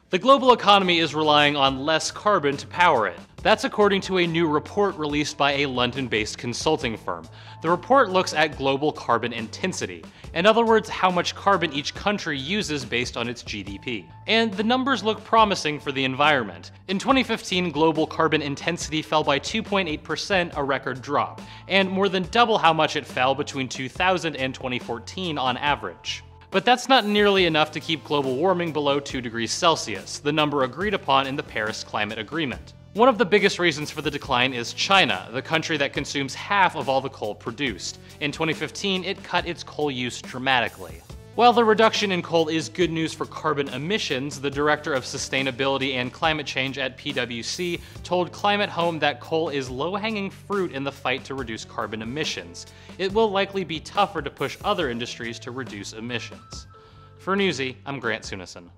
The global economy is relying on less carbon to power it. That's according to a new report released by a London-based consulting firm. The report looks at global carbon intensity, in other words, how much carbon each country uses based on its GDP. And the numbers look promising for the environment. In 2015, global carbon intensity fell by 2.8%, a record drop, and more than double how much it fell between 2000 and 2014 on average. But that's not nearly enough to keep global warming below 2 degrees Celsius, the number agreed upon in the Paris Climate Agreement. One of the biggest reasons for the decline is China, the country that consumes half of all the coal produced. In 2015, it cut its coal use dramatically. While the reduction in coal is good news for carbon emissions, the Director of Sustainability and Climate Change at PwC told Climate Home that coal is low-hanging fruit in the fight to reduce carbon emissions. It will likely be tougher to push other industries to reduce emissions. For Newsy, I'm Grant Sunison.